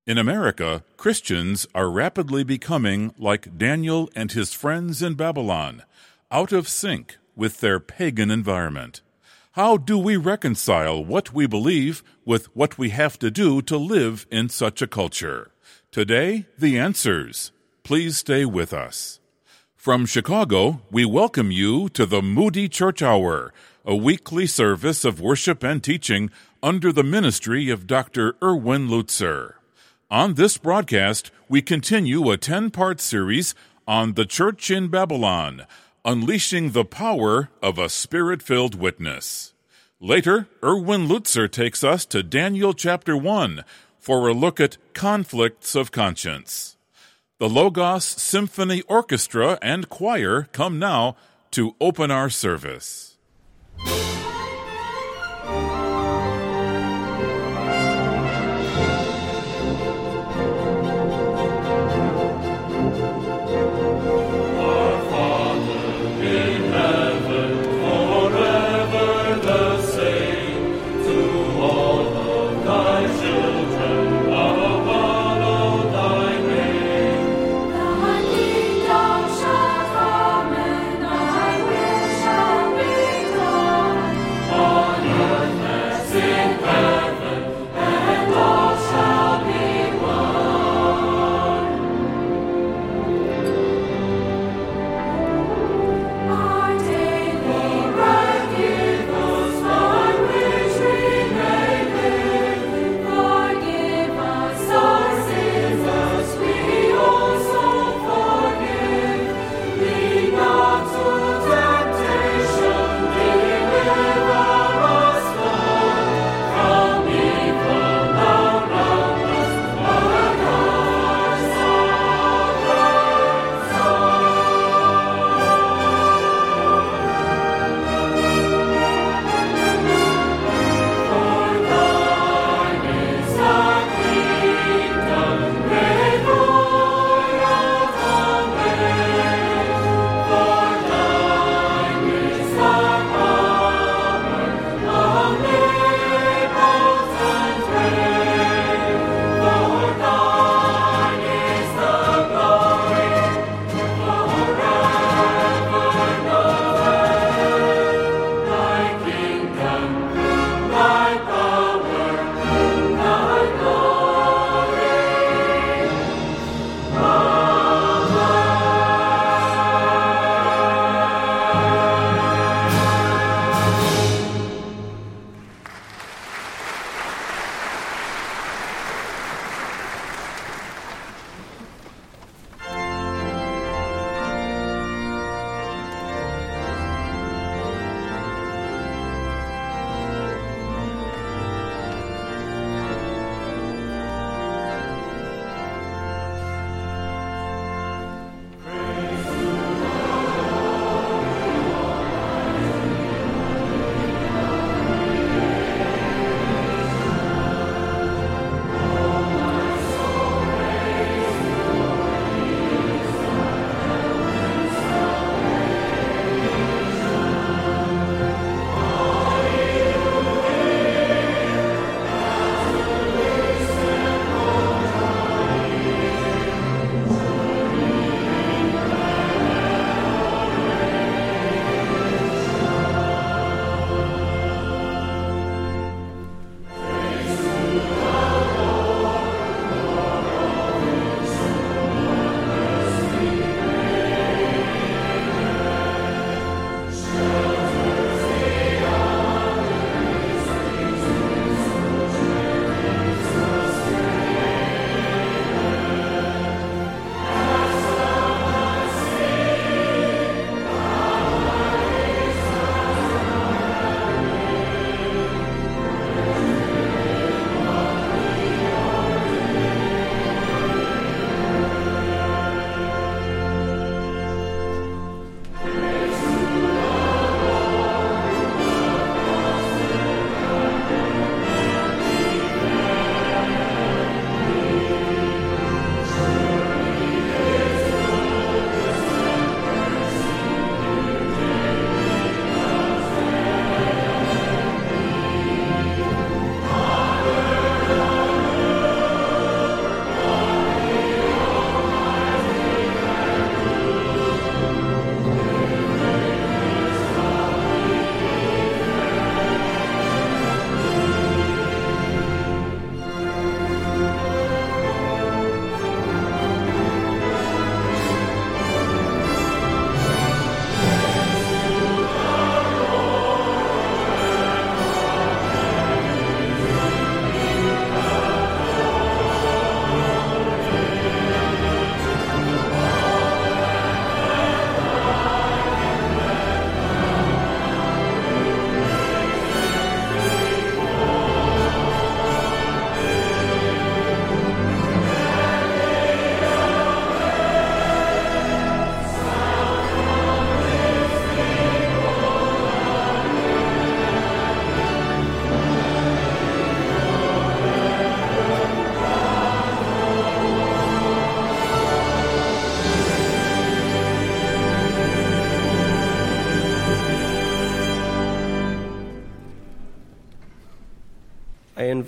In America, Christians are rapidly becoming like Daniel and his friends in Babylon, out of sync with their pagan environment. How do we reconcile what we believe with what we have to do to live in such a culture? Today, the answers. Please stay with us. From Chicago, we welcome you to the Moody Church Hour, a weekly service of worship and teaching under the ministry of Dr. Erwin Lutzer. On this broadcast, we continue a 10-part series on the Church in Babylon, unleashing the power of a Spirit-filled witness. Later, Erwin Lutzer takes us to Daniel chapter 1 for a look at conflicts of conscience. The Logos Symphony Orchestra and Choir come now to open our service. Thy kingdom shall come, and thy will shall be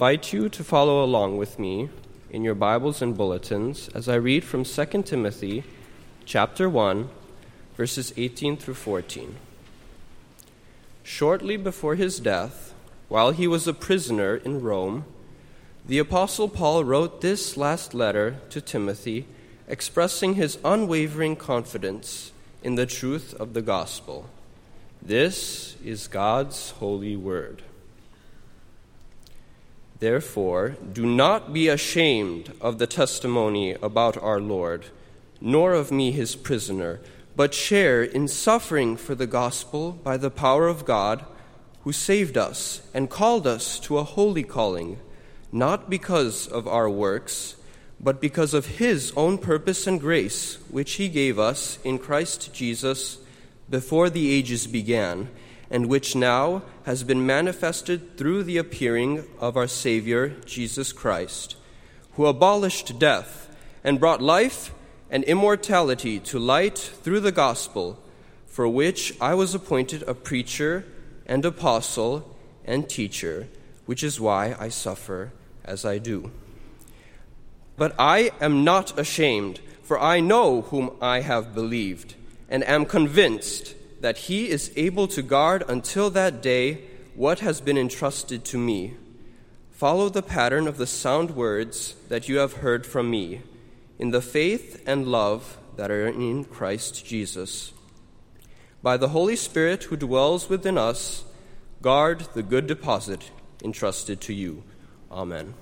invite you to follow along with me in your Bibles and bulletins as I read from 2 Timothy chapter 1, verses 18 through 14. Shortly before his death, while he was a prisoner in Rome, the Apostle Paul wrote this last letter to Timothy, expressing his unwavering confidence in the truth of the gospel. This is God's holy word. Therefore, do not be ashamed of the testimony about our Lord, nor of me his prisoner, but share in suffering for the gospel by the power of God, who saved us and called us to a holy calling, not because of our works, but because of his own purpose and grace, which he gave us in Christ Jesus before the ages began, and which now has been manifested through the appearing of our Savior, Jesus Christ, who abolished death and brought life and immortality to light through the gospel, for which I was appointed a preacher and apostle and teacher, which is why I suffer as I do. But I am not ashamed, for I know whom I have believed, and am convinced that he is able to guard until that day what has been entrusted to me. Follow the pattern of the sound words that you have heard from me, in the faith and love that are in Christ Jesus. By the Holy Spirit who dwells within us, guard the good deposit entrusted to you. Amen.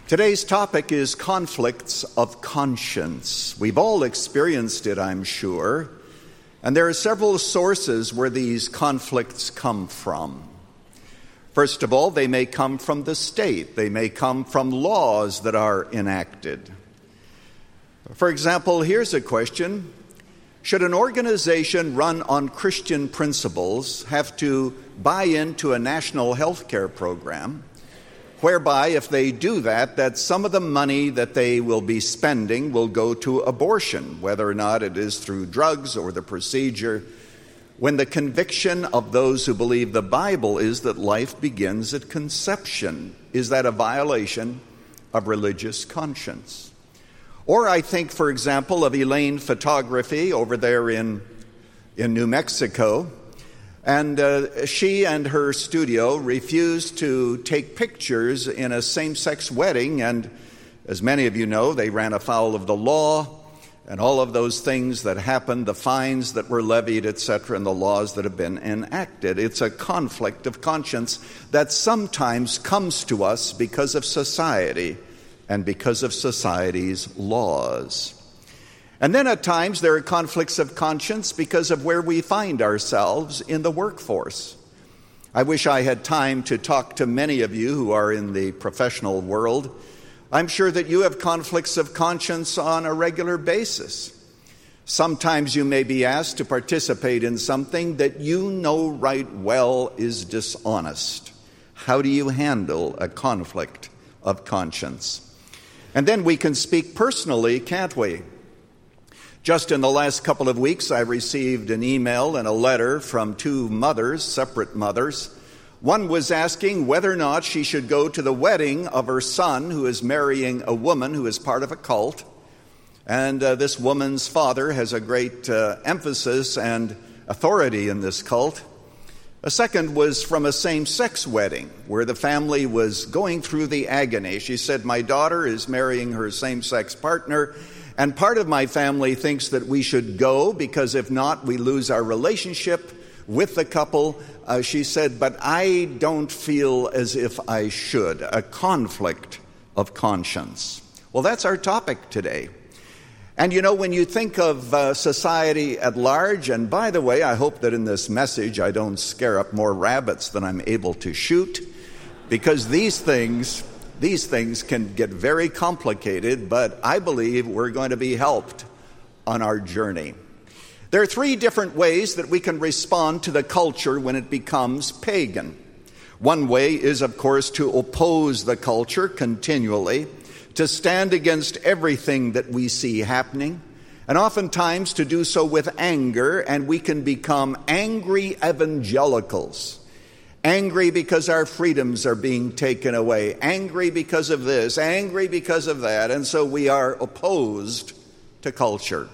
Today's topic is conflicts of conscience. We've all experienced it, I'm sure, and there are several sources where these conflicts come from. First of all, they may come from the state. They may come from laws that are enacted. For example, here's a question. Should an organization run on Christian principles have to buy into a national health care program, whereby if they do that some of the money that they will be spending will go to abortion, whether or not it is through drugs or the procedure, when the conviction of those who believe the Bible is that life begins at conception? Is that a violation of religious conscience? Or I think, for example, of Elaine Photography over there in New Mexico. And she and her studio refused to take pictures in a same-sex wedding. And as many of you know, they ran afoul of the law and all of those things that happened, the fines that were levied, etc., and the laws that have been enacted. It's a conflict of conscience that sometimes comes to us because of society and because of society's laws. And then at times there are conflicts of conscience because of where we find ourselves in the workforce. I wish I had time to talk to many of you who are in the professional world. I'm sure that you have conflicts of conscience on a regular basis. Sometimes you may be asked to participate in something that you know right well is dishonest. How do you handle a conflict of conscience? And then we can speak personally, can't we? Just in the last couple of weeks, I received an email and a letter from two mothers, separate mothers. One was asking whether or not she should go to the wedding of her son, who is marrying a woman who is part of a cult. And this woman's father has a great emphasis and authority in this cult. A second was from a same-sex wedding, where the family was going through the agony. She said, "My daughter is marrying her same-sex partner, and part of my family thinks that we should go, because if not, we lose our relationship with the couple." She said, "But I don't feel as if I should." A conflict of conscience. Well, that's our topic today. And you know, when you think of society at large, and by the way, I hope that in this message I don't scare up more rabbits than I'm able to shoot, because these things can get very complicated, but I believe we're going to be helped on our journey. There are three different ways that we can respond to the culture when it becomes pagan. One way is, of course, to oppose the culture continually, to stand against everything that we see happening, and oftentimes to do so with anger, and we can become angry evangelicals. Angry because our freedoms are being taken away, angry because of this, angry because of that, and so we are opposed to culture.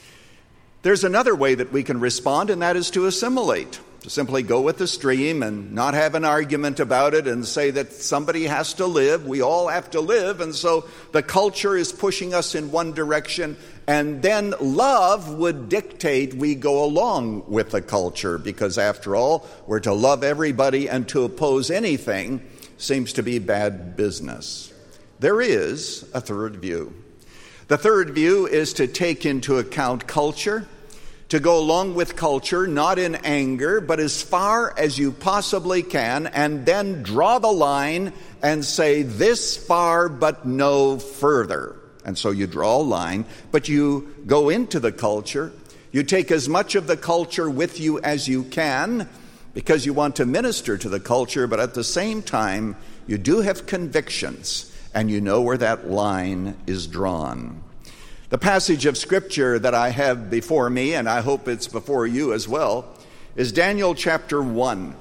There's another way that we can respond, and that is to assimilate, to simply go with the stream and not have an argument about it and say that somebody has to live, we all have to live, and so the culture is pushing us in one direction, and then love would dictate we go along with the culture, because after all, we're to love everybody, and to oppose anything seems to be bad business. There is a third view. The third view is to take into account culture, to go along with culture, not in anger, but as far as you possibly can, and then draw the line and say, this far but no further. And so you draw a line, but you go into the culture. You take as much of the culture with you as you can, because you want to minister to the culture, but at the same time, you do have convictions, and you know where that line is drawn. The passage of Scripture that I have before me, and I hope it's before you as well, is Daniel chapter 1.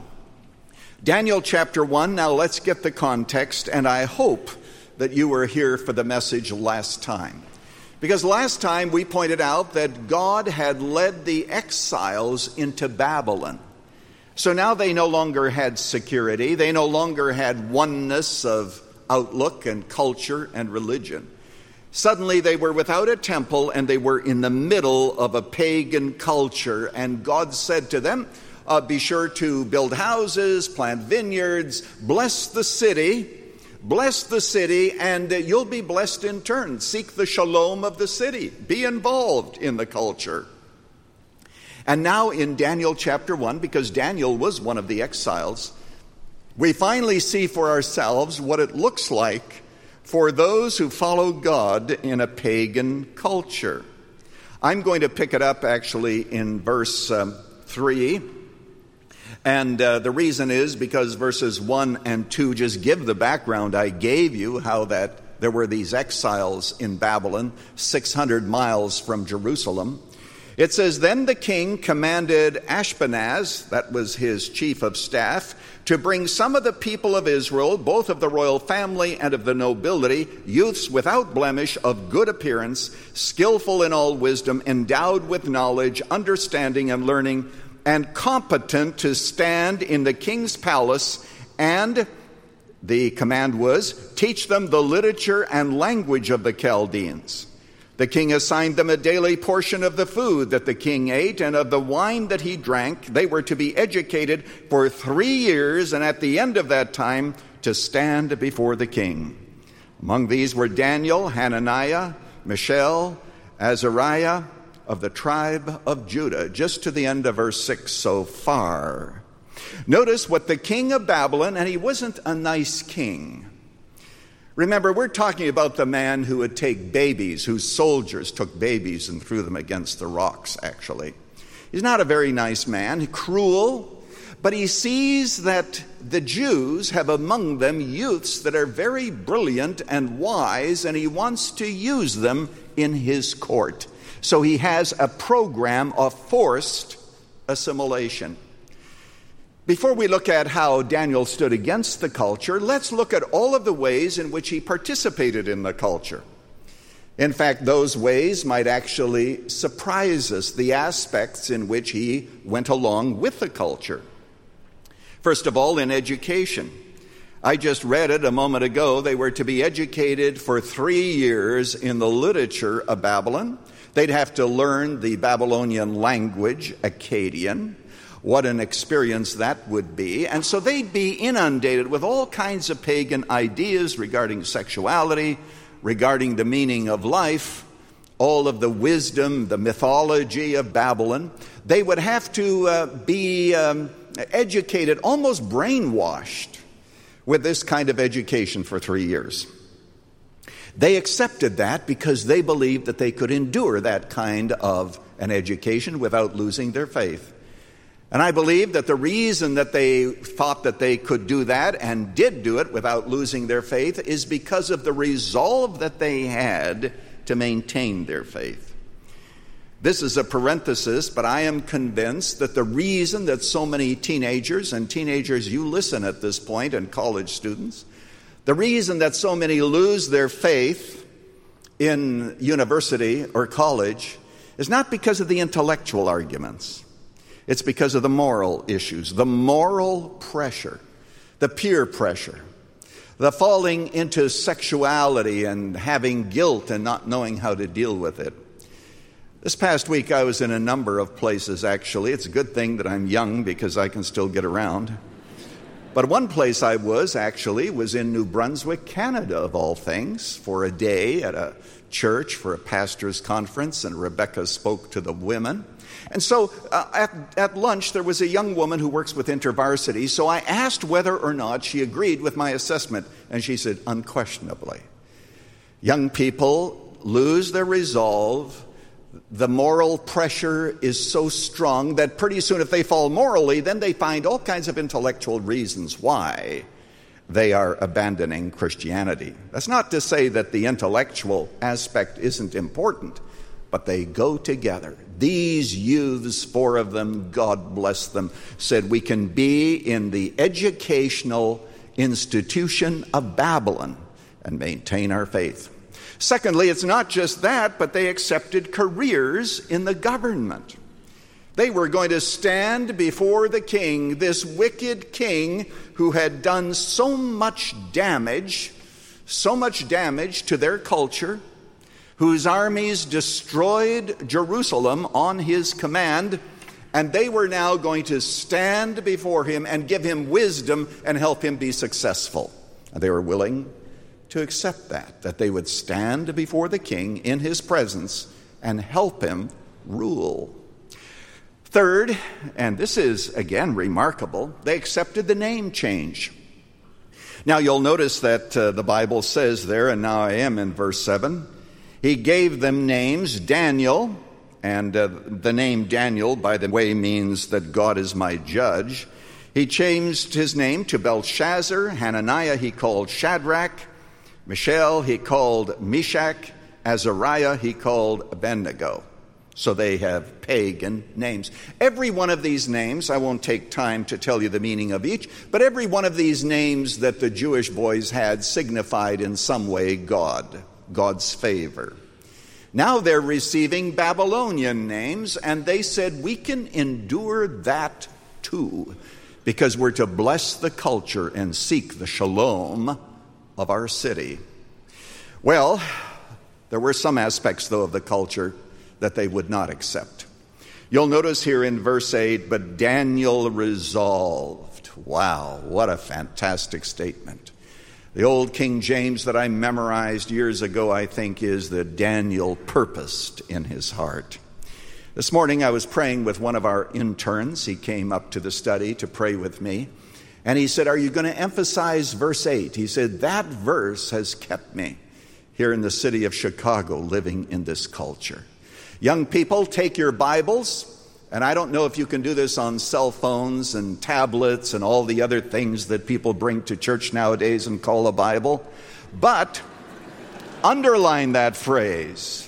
Daniel chapter 1, now let's get the context, and I hope that you were here for the message last time. Because last time we pointed out that God had led the exiles into Babylon. So now they no longer had security, they no longer had oneness of outlook and culture and religion. Suddenly they were without a temple, and they were in the middle of a pagan culture. And God said to them, be sure to build houses, plant vineyards, bless the city, Bless the city, and you'll be blessed in turn. Seek the shalom of the city. Be involved in the culture. And now in Daniel chapter 1, because Daniel was one of the exiles, we finally see for ourselves what it looks like for those who follow God in a pagan culture. I'm going to pick it up actually in verse 3. And the reason is because verses 1 and 2 just give the background I gave you, how that there were these exiles in Babylon, 600 miles from Jerusalem. It says, "Then the king commanded Ashpenaz," that was his chief of staff, "to bring some of the people of Israel, both of the royal family and of the nobility, youths without blemish, of good appearance, skillful in all wisdom, endowed with knowledge, understanding, and learning, and competent to stand in the king's palace, and," the command was, "teach them the literature and language of the Chaldeans." The king assigned them a daily portion of the food that the king ate and of the wine that he drank. They were to be educated for 3 years, and at the end of that time to stand before the king. Among these were Daniel, Hananiah, Mishael, Azariah of the tribe of Judah. Just to the end of verse 6 so far. Notice what the king of Babylon, and he wasn't a nice king. Remember, we're talking about the man who would take babies, whose soldiers took babies and threw them against the rocks, actually. He's not a very nice man, cruel, but he sees that the Jews have among them youths that are very brilliant and wise, and he wants to use them in his court. So he has a program of forced assimilation. Before we look at how Daniel stood against the culture, let's look at all of the ways in which he participated in the culture. In fact, those ways might actually surprise us, the aspects in which he went along with the culture. First of all, in education. I just read it a moment ago. They were to be educated for 3 years in the literature of Babylon. They'd have to learn the Babylonian language, Akkadian. What an experience that would be. And so they'd be inundated with all kinds of pagan ideas regarding sexuality, regarding the meaning of life, all of the wisdom, the mythology of Babylon. They would have to be educated, almost brainwashed, with this kind of education for 3 years. They accepted that because they believed that they could endure that kind of an education without losing their faith. And I believe that the reason that they thought that they could do that and did do it without losing their faith is because of the resolve that they had to maintain their faith. This is a parenthesis, but I am convinced that the reason that so many teenagers, and teenagers, you listen at this point, and college students, the reason that so many lose their faith in university or college is not because of the intellectual arguments. It's because of the moral issues, the moral pressure, the peer pressure, the falling into sexuality and having guilt and not knowing how to deal with it. This past week I was in a number of places, actually. It's a good thing that I'm young because I can still get around. But one place I was in New Brunswick, Canada, of all things, for a day at a church for a pastor's conference, and Rebecca spoke to the women. And so at lunch, there was a young woman who works with InterVarsity, so I asked whether or not she agreed with my assessment, and she said, unquestionably. Young people lose their resolve. The moral pressure is so strong that pretty soon if they fall morally, then they find all kinds of intellectual reasons why they are abandoning Christianity. That's not to say that the intellectual aspect isn't important, but they go together. These youths, 4 of them, God bless them, said we can be in the educational institution of Babylon and maintain our faith. Secondly, it's not just that, but they accepted careers in the government. They were going to stand before the king, this wicked king who had done so much damage to their culture, whose armies destroyed Jerusalem on his command, and they were now going to stand before him and give him wisdom and help him be successful. And they were willing to accept that they would stand before the king in his presence and help him rule. Third, and this is again remarkable, they accepted the name change. Now you'll notice that the Bible says there, and now I am in verse 7, he gave them names, Daniel, and the name Daniel, by the way, means that God is my judge. He changed his name to Belshazzar. Hananiah he called Shadrach. Mishael he called Meshach. Azariah he called Abednego. So they have pagan names. Every one of these names, I won't take time to tell you the meaning of each, but every one of these names that the Jewish boys had signified in some way God's favor. Now they're receiving Babylonian names, and they said, we can endure that too, because we're to bless the culture and seek the shalom of our city. Well, there were some aspects, though, of the culture that they would not accept. You'll notice here in verse 8, but Daniel resolved. Wow, what a fantastic statement. The old King James that I memorized years ago, I think, is that Daniel purposed in his heart. This morning I was praying with one of our interns. He came up to the study to pray with me. And he said, are you going to emphasize verse 8? He said, that verse has kept me here in the city of Chicago living in this culture. Young people, take your Bibles, and I don't know if you can do this on cell phones and tablets and all the other things that people bring to church nowadays and call a Bible, but underline that phrase.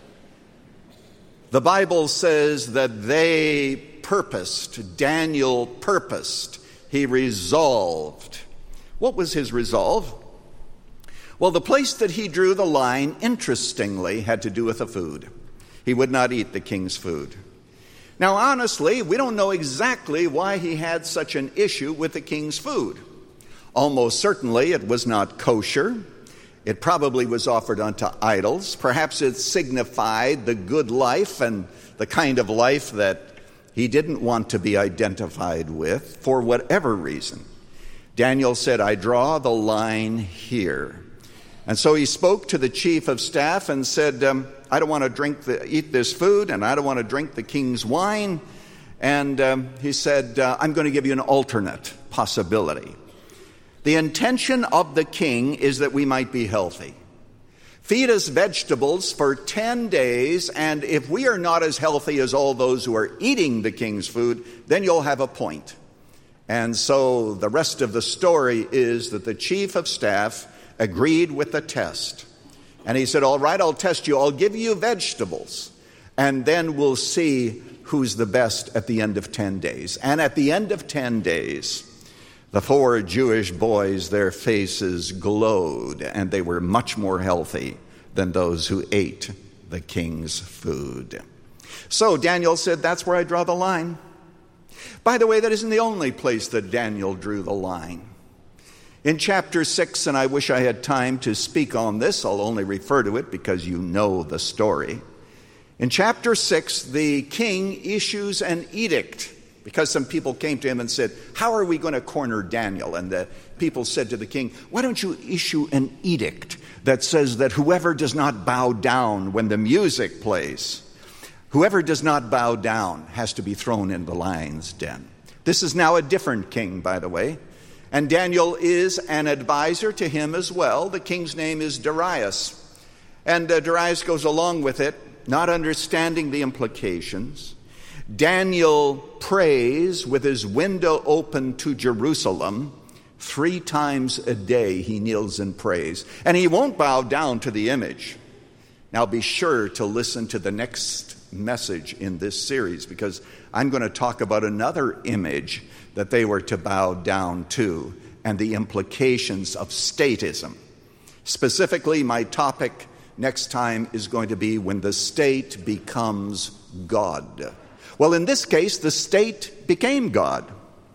The Bible says that they purposed, Daniel purposed, he resolved. What was his resolve? Well, the place that he drew the line, interestingly, had to do with the food. He would not eat the king's food. Now, honestly, we don't know exactly why he had such an issue with the king's food. Almost certainly it was not kosher. It probably was offered unto idols. Perhaps it signified the good life and the kind of life that he didn't want to be identified with for whatever reason. Daniel said, I draw the line here. And so he spoke to the chief of staff and said, I don't want to eat this food, and I don't want to drink the king's wine. And he said, I'm going to give you an alternate possibility. The intention of the king is that we might be healthy. Feed us vegetables for 10 days, and if we are not as healthy as all those who are eating the king's food, then you'll have a point. And so the rest of the story is that the chief of staff agreed with the test. And he said, all right, I'll test you. I'll give you vegetables. And then we'll see who's the best at the end of 10 days. And at the end of 10 days, the 4 Jewish boys, their faces glowed, and they were much more healthy than those who ate the king's food. So Daniel said, that's where I draw the line. By the way, that isn't the only place that Daniel drew the line. In chapter 6, and I wish I had time to speak on this, I'll only refer to it because you know the story. In chapter 6, the king issues an edict because some people came to him and said, how are we going to corner Daniel? And the people said to the king, why don't you issue an edict that says that whoever does not bow down when the music plays, whoever does not bow down has to be thrown in the lion's den. This is now a different king, by the way. And Daniel is an advisor to him as well. The king's name is Darius. And Darius goes along with it, not understanding the implications. Daniel prays with his window open to Jerusalem. 3 times a day he kneels and prays. And he won't bow down to the image. Now be sure to listen to the next message in this series, because I'm going to talk about another image that they were to bow down to and the implications of statism. Specifically, my topic next time is going to be when the state becomes God. Well, in this case, the state became God.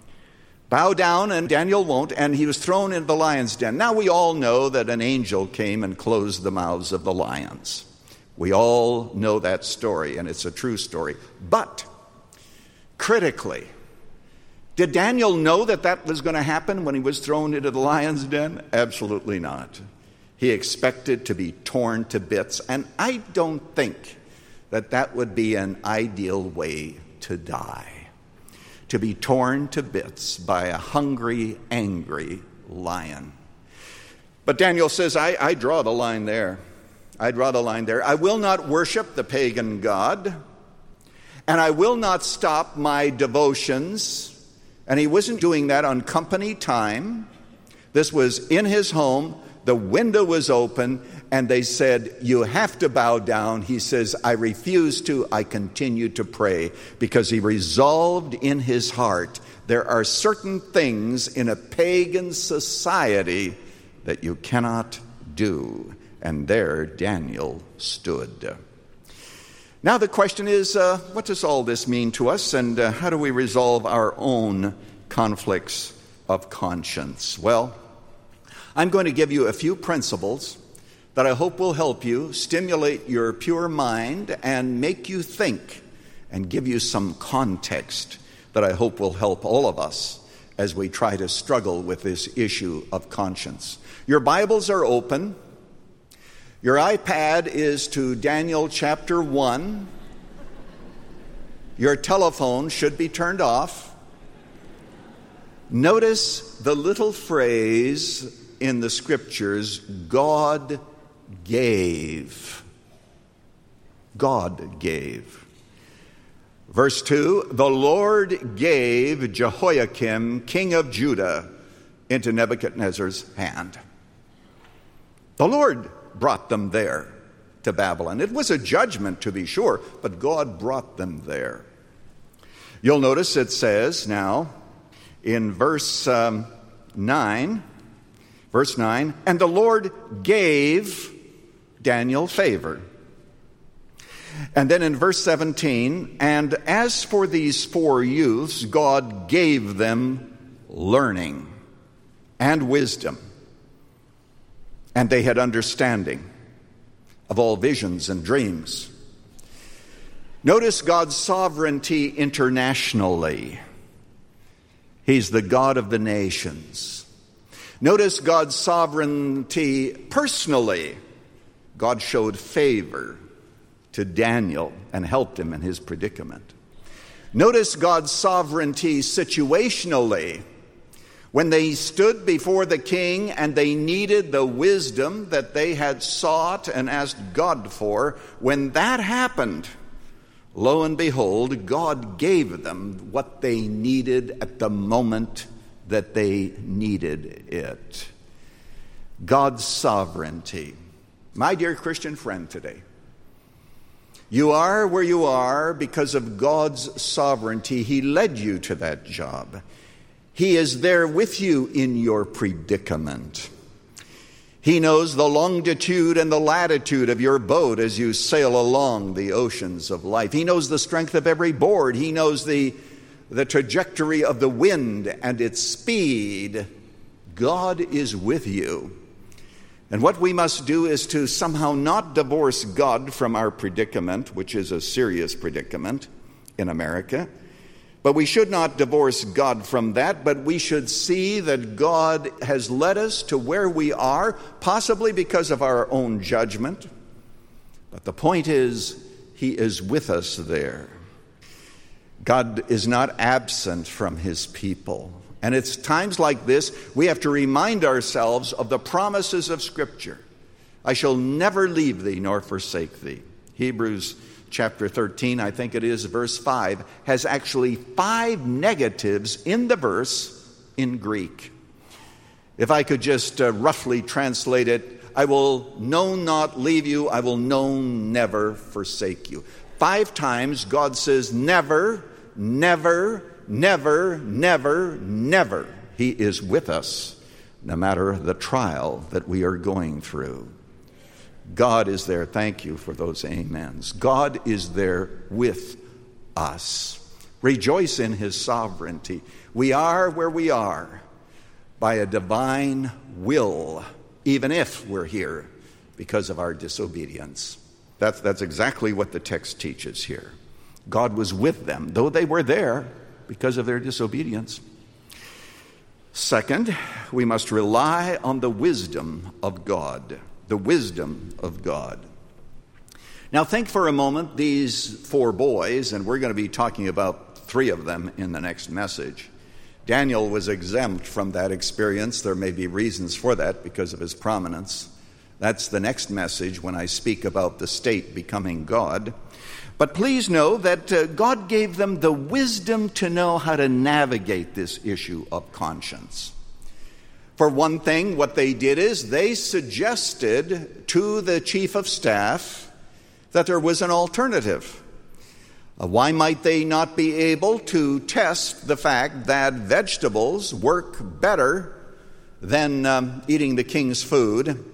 Bow down, and Daniel won't, and he was thrown into the lion's den. Now we all know that an angel came and closed the mouths of the lions. We all know that story, and it's a true story. But, critically, Did Daniel know that that was going to happen when he was thrown into the lion's den? Absolutely not. He expected to be torn to bits, and I don't think that that would be an ideal way to die, to be torn to bits by a hungry, angry lion. But Daniel says, I draw the line there. I draw the line there. I will not worship the pagan god, and I will not stop my devotions. And he wasn't doing that on company time. This was in his home. The window was open, and they said, you have to bow down. He says, I refuse to. I continue to pray, because he resolved in his heart, there are certain things in a pagan society that you cannot do. And there Daniel stood. Now the question is, what does all this mean to us, and how do we resolve our own conflicts of conscience? Well, I'm going to give you a few principles that I hope will help you stimulate your pure mind and make you think and give you some context that I hope will help all of us as we try to struggle with this issue of conscience. Your Bibles are open. Your iPad is to Daniel chapter 1. Your telephone should be turned off. Notice the little phrase in the scriptures, God gave. God gave. Verse 2, the Lord gave Jehoiakim, king of Judah, into Nebuchadnezzar's hand. The Lord brought them there to Babylon. It was a judgment, to be sure, but God brought them there. You'll notice it says now in verse 9, and the Lord gave Daniel favor. And then in verse 17, and as for these 4 youths, God gave them learning and wisdom, and they had understanding of all visions and dreams. Notice God's sovereignty internationally. He's the God of the nations. Notice God's sovereignty personally. God showed favor to Daniel and helped him in his predicament. Notice God's sovereignty situationally. When they stood before the king and they needed the wisdom that they had sought and asked God for, when that happened, lo and behold, God gave them what they needed at the moment that they needed it. God's sovereignty. My dear Christian friend today, you are where you are because of God's sovereignty. He led you to that job. He is there with you in your predicament. He knows the longitude and the latitude of your boat as you sail along the oceans of life. He knows the strength of every board. He knows the trajectory of the wind and its speed. God is with you. And what we must do is to somehow not divorce God from our predicament, which is a serious predicament in America. But we should not divorce God from that, but we should see that God has led us to where we are, possibly because of our own judgment. But the point is, He is with us there. God is not absent from His people. And it's times like this we have to remind ourselves of the promises of Scripture. I shall never leave thee nor forsake thee. Hebrews chapter 13, I think it is, verse 5, has actually 5 negatives in the verse in Greek. If I could just roughly translate it, I will not leave you, I will never forsake you. 5 times God says never, never, never, never, never. He is with us no matter the trial that we are going through. God is there. Thank you for those amens. God is there with us. Rejoice in His sovereignty. We are where we are by a divine will, even if we're here because of our disobedience. That's exactly what the text teaches here. God was with them. Though they were there, because of their disobedience. Second, we must rely on the wisdom of God. The wisdom of God. Now think for a moment, these 4 boys, and we're going to be talking about 3 of them in the next message. Daniel was exempt from that experience. There may be reasons for that because of his prominence. That's the next message when I speak about the state becoming God. But please know that God gave them the wisdom to know how to navigate this issue of conscience. For one thing, what they did is they suggested to the chief of staff that there was an alternative. Why might they not be able to test the fact that vegetables work better than eating the king's food? I'm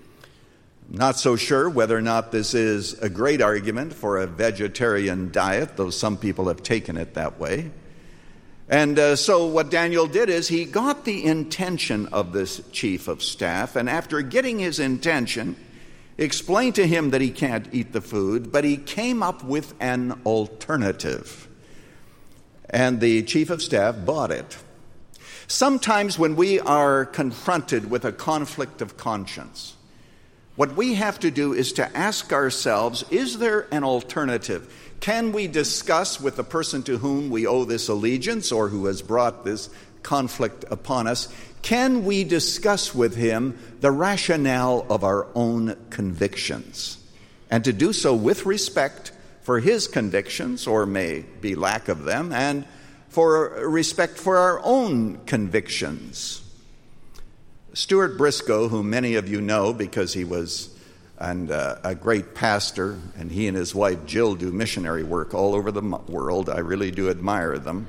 not so sure whether or not this is a great argument for a vegetarian diet, though some people have taken it that way. And so what Daniel did is he got the intention of this chief of staff, and after getting his intention, explained to him that he can't eat the food, but he came up with an alternative. And the chief of staff bought it. Sometimes when we are confronted with a conflict of conscience, what we have to do is to ask ourselves, is there an alternative? Can we discuss with the person to whom we owe this allegiance or who has brought this conflict upon us, can we discuss with him the rationale of our own convictions? And to do so with respect for his convictions, or may be lack of them, and for respect for our own convictions. Stuart Briscoe, whom many of you know because he was a great pastor, and he and his wife Jill do missionary work all over the world. I really do admire them.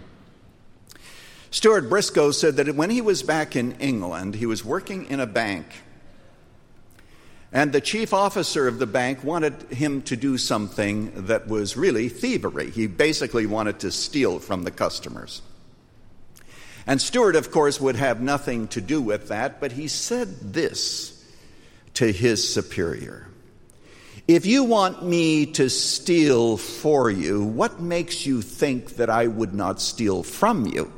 Stuart Briscoe said that when he was back in England, he was working in a bank, and the chief officer of the bank wanted him to do something that was really thievery. He basically wanted to steal from the customers. And Stuart, of course, would have nothing to do with that, but he said this to his superior: "If you want me to steal for you, what makes you think that I would not steal from you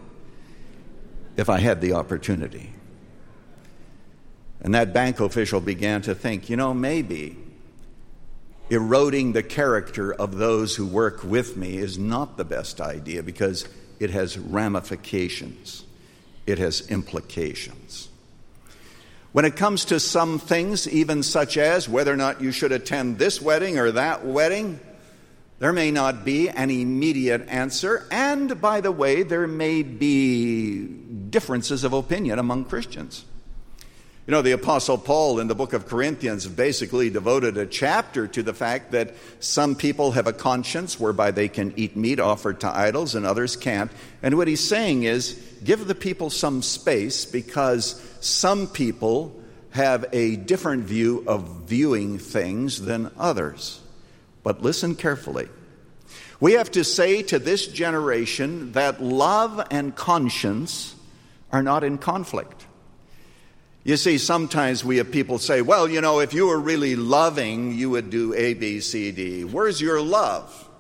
if I had the opportunity?" And that bank official began to think, maybe eroding the character of those who work with me is not the best idea because it has ramifications. It has implications. When it comes to some things, even such as whether or not you should attend this wedding or that wedding, there may not be an immediate answer. And by the way, there may be differences of opinion among Christians. The Apostle Paul in the book of Corinthians basically devoted a chapter to the fact that some people have a conscience whereby they can eat meat offered to idols and others can't. And what he's saying is, give the people some space because some people have a different view of viewing things than others. But listen carefully. We have to say to this generation that love and conscience are not in conflict. You see, sometimes we have people say, well, if you were really loving, you would do A, B, C, D. Where's your love?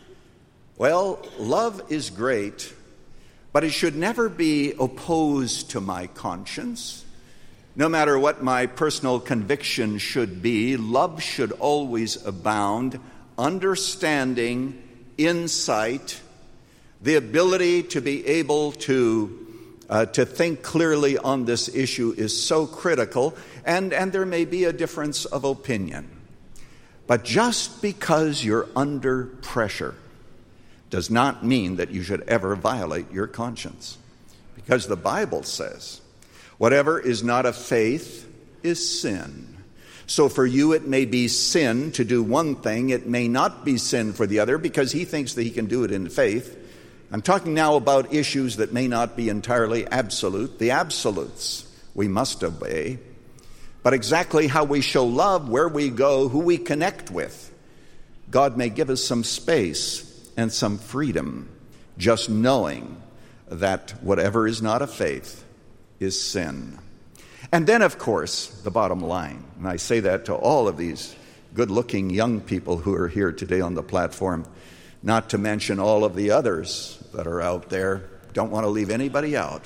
Well, love is great, but it should never be opposed to my conscience. No matter what my personal conviction should be, love should always abound. Understanding, insight, the ability to be able to think clearly on this issue is so critical, and there may be a difference of opinion. But just because you're under pressure does not mean that you should ever violate your conscience. Because the Bible says, whatever is not of faith is sin. So for you it may be sin to do one thing, it may not be sin for the other, because he thinks that he can do it in faith. I'm talking now about issues that may not be entirely absolute. The absolutes we must obey. But exactly how we show love, where we go, who we connect with, God may give us some space and some freedom, just knowing that whatever is not of faith is sin. And then, of course, the bottom line, and I say that to all of these good-looking young people who are here today on the platform, not to mention all of the others, that are out there. Don't want to leave anybody out.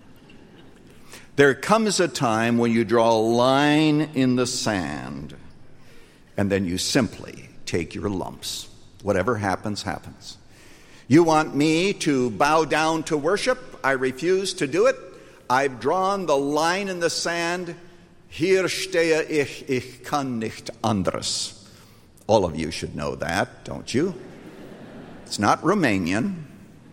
There comes a time when you draw a line in the sand, and then you simply take your lumps. Whatever happens, happens. You want me to bow down to worship? I refuse to do it. I've drawn the line in the sand. Hier stehe ich kann nicht anderes. All of you should know that, don't you? It's not Romanian.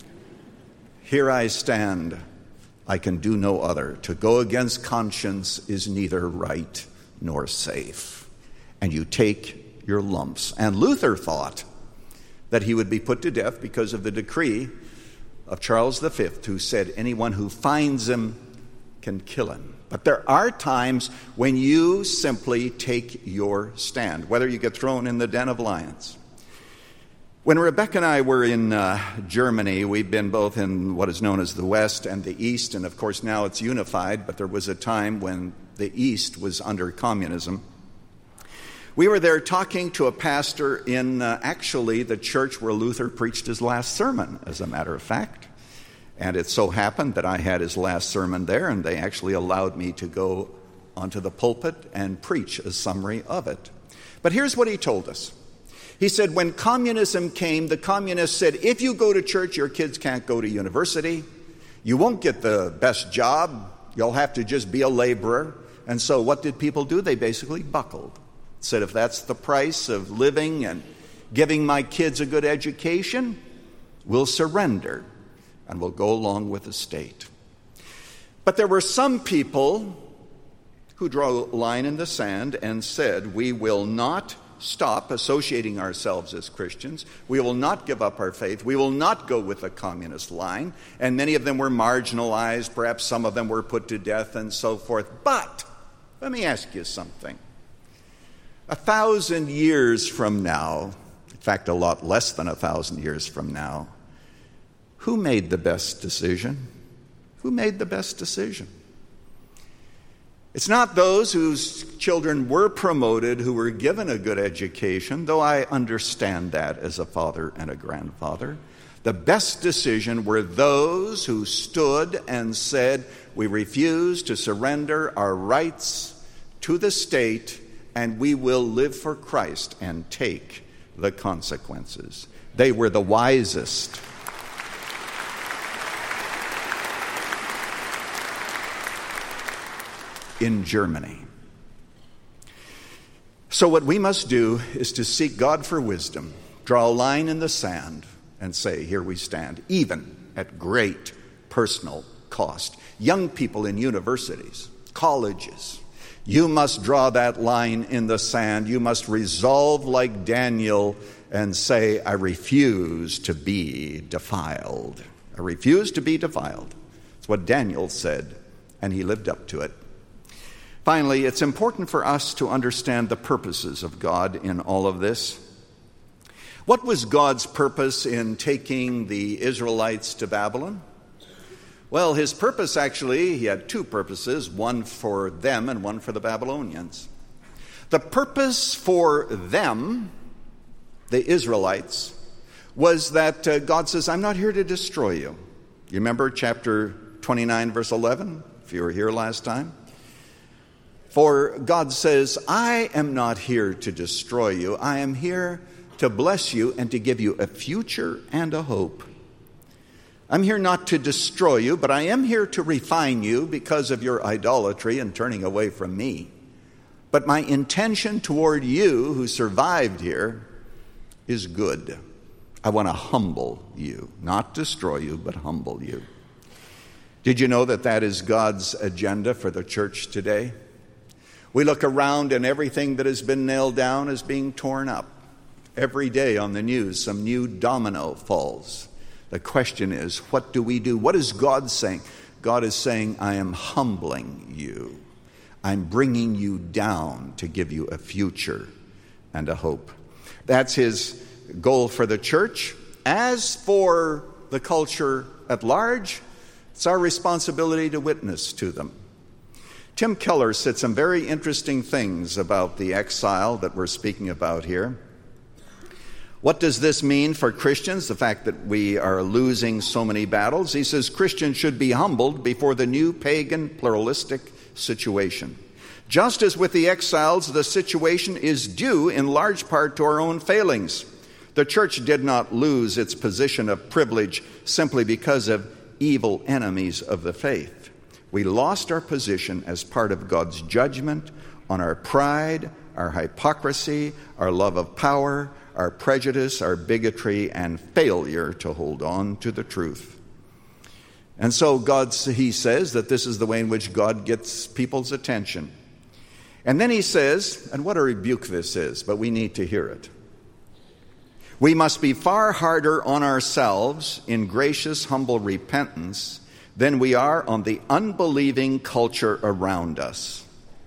Here I stand. I can do no other. To go against conscience is neither right nor safe. And you take your lumps. And Luther thought that he would be put to death because of the decree of Charles V, who said anyone who finds him can kill him. But there are times when you simply take your stand, whether you get thrown in the den of lions. When Rebecca and I were in Germany, we've been both in what is known as the West and the East, and of course now it's unified, but there was a time when the East was under communism. We were there talking to a pastor in actually the church where Luther preached his last sermon, as a matter of fact. And it so happened that I had his last sermon there, and they actually allowed me to go onto the pulpit and preach a summary of it. But here's what he told us. He said, when communism came, the communists said, if you go to church, your kids can't go to university. You won't get the best job. You'll have to just be a laborer. And so what did people do? They basically buckled. Said, if that's the price of living and giving my kids a good education, we'll surrender and we'll go along with the state. But there were some people who drew a line in the sand and said, we will not stop associating ourselves as Christians. We will not give up our faith. We will not go with the communist line. And many of them were marginalized. Perhaps some of them were put to death and so forth. But let me ask you something. 1,000 years from now, in fact, a lot less than 1,000 years from now, who made the best decision? Who made the best decision? It's not those whose children were promoted who were given a good education, though I understand that as a father and a grandfather. The best decision were those who stood and said, we refuse to surrender our rights to the state, and we will live for Christ and take the consequences. They were the wisest. In Germany. So what we must do is to seek God for wisdom, draw a line in the sand, and say, here we stand, even at great personal cost. Young people in universities, colleges, you must draw that line in the sand. You must resolve like Daniel and say, I refuse to be defiled. I refuse to be defiled. That's what Daniel said, and he lived up to it. Finally, it's important for us to understand the purposes of God in all of this. What was God's purpose in taking the Israelites to Babylon? Well, his purpose actually, he had two purposes, one for them and one for the Babylonians. The purpose for them, the Israelites, was that God says, I'm not here to destroy you. You remember chapter 29, verse 11, if you were here last time? For God says, I am not here to destroy you. I am here to bless you and to give you a future and a hope. I'm here not to destroy you, but I am here to refine you because of your idolatry and turning away from me. But my intention toward you who survived here is good. I want to humble you, not destroy you, but humble you. Did you know that that is God's agenda for the church today? We look around and everything that has been nailed down is being torn up. Every day on the news, some new domino falls. The question is, what do we do? What is God saying? God is saying, I am humbling you. I'm bringing you down to give you a future and a hope. That's his goal for the church. As for the culture at large, it's our responsibility to witness to them. Tim Keller said some very interesting things about the exile that we're speaking about here. What does this mean for Christians, the fact that we are losing so many battles? He says Christians should be humbled before the new pagan pluralistic situation. Just as with the exiles, the situation is due in large part to our own failings. The church did not lose its position of privilege simply because of evil enemies of the faith. We lost our position as part of God's judgment on our pride, our hypocrisy, our love of power, our prejudice, our bigotry, and failure to hold on to the truth. And so he says that this is the way in which God gets people's attention. And then he says, and what a rebuke this is, but we need to hear it. We must be far harder on ourselves in gracious, humble repentance than we are on the unbelieving culture around us.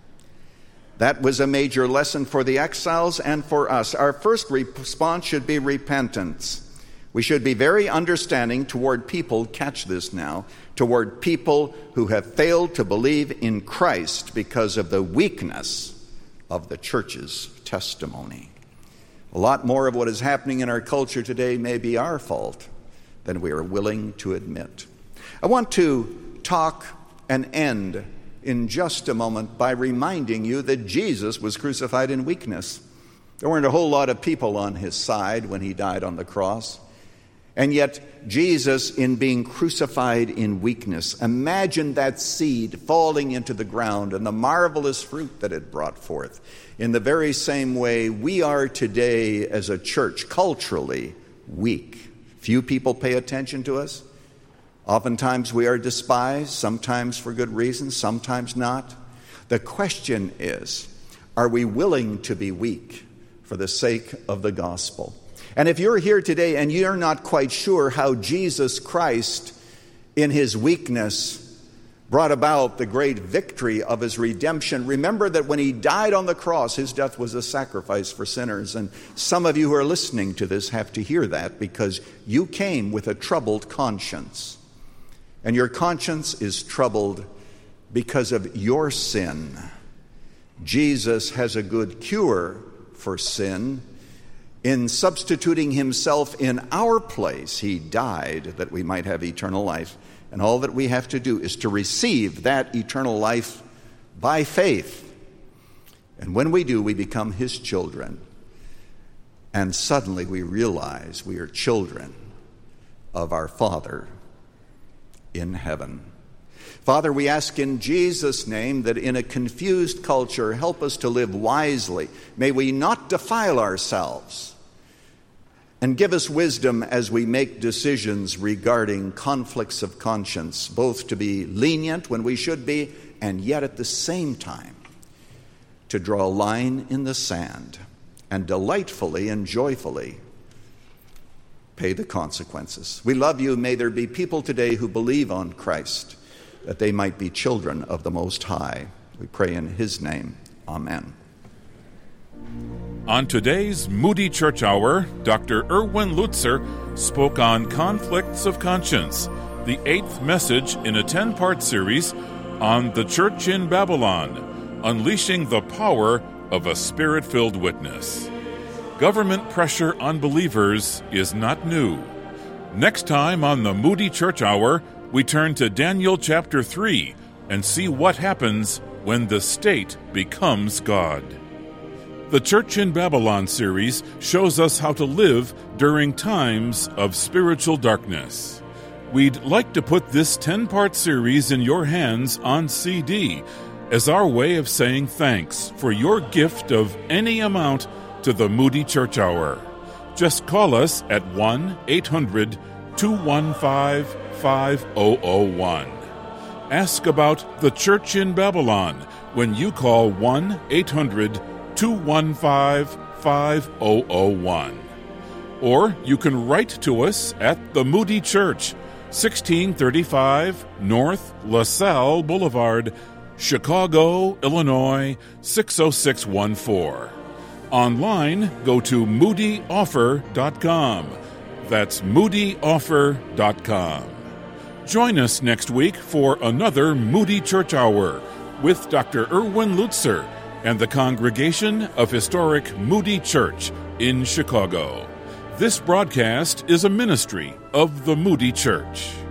That was a major lesson for the exiles and for us. Our first response should be repentance. We should be very understanding toward people, catch this now, toward people who have failed to believe in Christ because of the weakness of the church's testimony. A lot more of what is happening in our culture today may be our fault than we are willing to admit. I want to talk and end in just a moment by reminding you that Jesus was crucified in weakness. There weren't a whole lot of people on his side when he died on the cross. And yet, Jesus, in being crucified in weakness, imagine that seed falling into the ground and the marvelous fruit that it brought forth. In the very same way, we are today as a church culturally weak. Few people pay attention to us. Oftentimes we are despised, sometimes for good reasons, sometimes not. The question is, are we willing to be weak for the sake of the gospel? And if you're here today and you're not quite sure how Jesus Christ, in his weakness, brought about the great victory of his redemption, remember that when he died on the cross, his death was a sacrifice for sinners. And some of you who are listening to this have to hear that because you came with a troubled conscience. And your conscience is troubled because of your sin. Jesus has a good cure for sin. In substituting himself in our place, he died that we might have eternal life. And all that we have to do is to receive that eternal life by faith. And when we do, we become his children. And suddenly we realize we are children of our Father in heaven. Father, we ask in Jesus' name that in a confused culture, help us to live wisely. May we not defile ourselves. And give us wisdom as we make decisions regarding conflicts of conscience, both to be lenient when we should be, and yet at the same time to draw a line in the sand and delightfully and joyfully pay the consequences. We love you. May there be people today who believe on Christ, that they might be children of the Most High. We pray in his name. Amen. On today's Moody Church Hour, Dr. Erwin Lutzer spoke on conflicts of conscience, the 8th message in a 10-part series on the church in Babylon, unleashing the power of a spirit-filled witness. Government pressure on believers is not new. Next time on the Moody Church Hour, we turn to Daniel chapter 3 and see what happens when the state becomes God. The Church in Babylon series shows us how to live during times of spiritual darkness. We'd like to put this 10-part series in your hands on CD as our way of saying thanks for your gift of any amount to the Moody Church Hour. Just call us at 1-800-215-5001. Ask about the Church in Babylon when you call 1-800-215-5001. Or you can write to us at the Moody Church, 1635 North LaSalle Boulevard, Chicago, Illinois, 60614. Online, go to moodyoffer.com. That's moodyoffer.com. Join us next week for another Moody Church Hour with Dr. Erwin Lutzer and the congregation of historic Moody Church in Chicago. This broadcast is a ministry of the Moody Church.